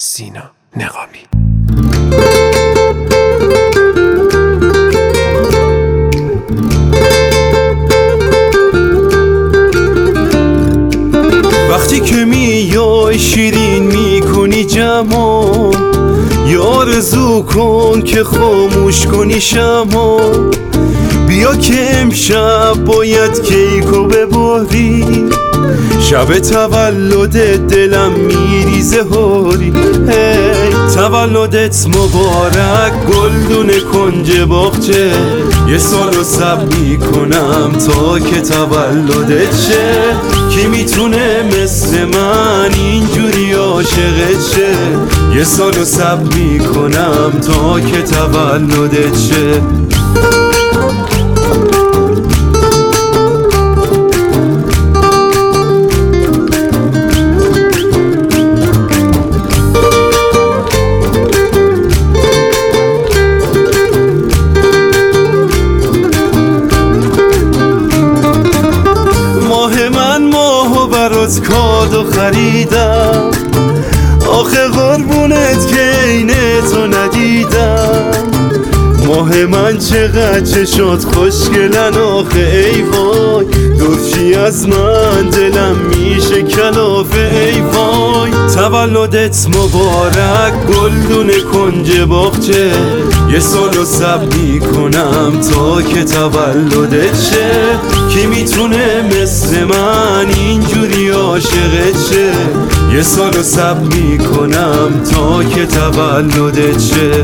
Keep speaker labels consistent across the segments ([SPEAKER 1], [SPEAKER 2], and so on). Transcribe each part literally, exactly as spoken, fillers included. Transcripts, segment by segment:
[SPEAKER 1] سینا نقابی.
[SPEAKER 2] وقتی که میای شیرین میکنی جمال، یا آرزو کن که خاموش کنی شمع. بیا که امشب باید کیکو بباری، شب تولد دلم میریزه هاری. هی تولدت مبارک گلدون کنج باغچه، یه سالو صبر میکنم تا که تولدت شه. کی میتونه مثل من اینجوری عاشقت شه؟ یه سالو صبر میکنم تا که تولدت شه. برات کادو خریدم، آخه قربونت که اینه تو ندیدم. ماه من چقدر چشات خوشگلن آخه ای وای، دورشی از من دلم میشه کلافه ای وای. تولدت مبارک گلدون کنج باغچه، یه سالو صبر میکنم تا که تولدت شه. کی میتونه مثل من اینجوری عاشقت شه؟ یه سالو صبر میکنم تا که تولدت شه.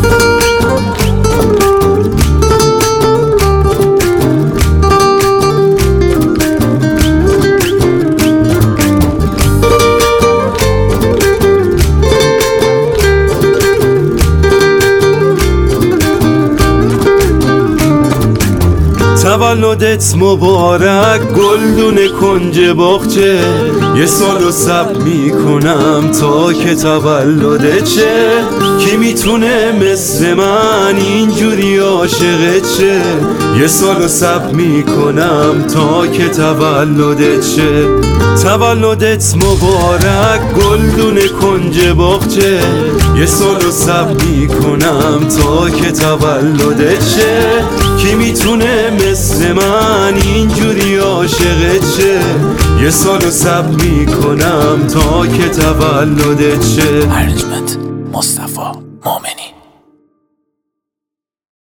[SPEAKER 2] تولدت مبارک گلدون کنج باغچه، یه سالو صبر میکنم تا که تولدت شه. کی میتونه مثل من اینجوری عاشقت شه؟ یه سالو صبر میکنم تا که تولدت شه. تولدت مبارک گلدون کنج باغچه، یه سالو صبر میکنم تا که تولدت شه. کی میتونه مثل من اینجوری عاشقت شه؟ یه سالو صبر میکنم تا که تولدت شه.
[SPEAKER 1] ارجمند مصطفی مومنی.